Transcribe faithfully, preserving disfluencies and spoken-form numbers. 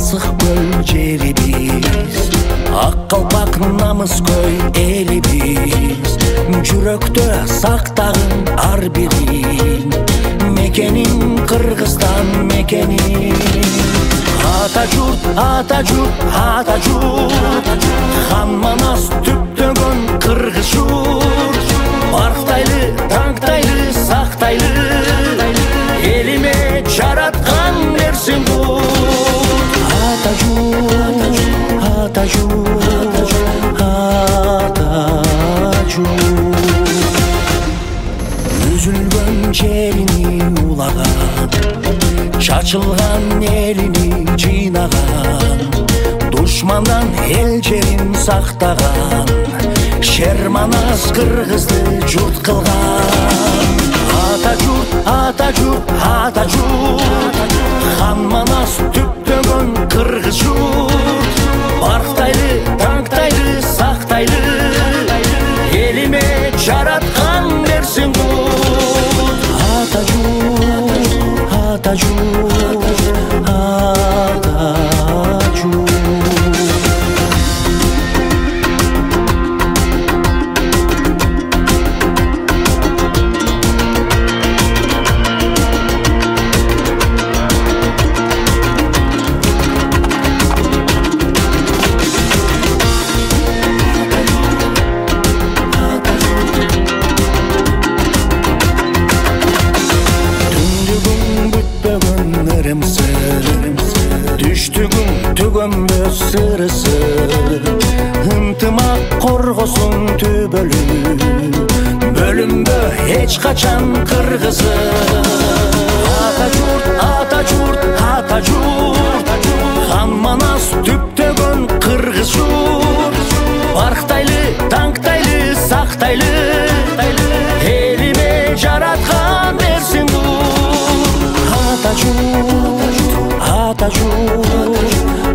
асық көл жерибиз, ак калпак намыс көй элибиз. Жүрөктө сактагын ар бирин, мекенин Кыргызстан мекенин. Ата журт, ата журт, ата журт, хан манас түптөгөн кыргыз журт. Барктайлы, таңктайлы, сактайлы, элиме жараткан нерсең кут. Ата журт, ата журт, ата журт. Үзүлгөн жерини улаган, чачылган элини жыйнаган, душмандан эл жерин сактаган, шер манас кыргызды журт кылган. Ата журт, ата журт, ата журт, хан манас түптөгөн кыргыз журт. Барктайлы, таңктайлы, сактайлы, элиме жараткан нерсең кут. Ата журт, ата журт, ата журт. Түштүгүн түгөнбөс сырысы, ынтымак коргосун түбөлү, бөлүнбө эч качан кыргызы. Ата журт, ата журт, ата журт, хан манас түптөгөн кыргыз журт. Барктайлы, таңктайлы, сактайлы, элиме жараткан нерсең кут. Ата журт, ата журт,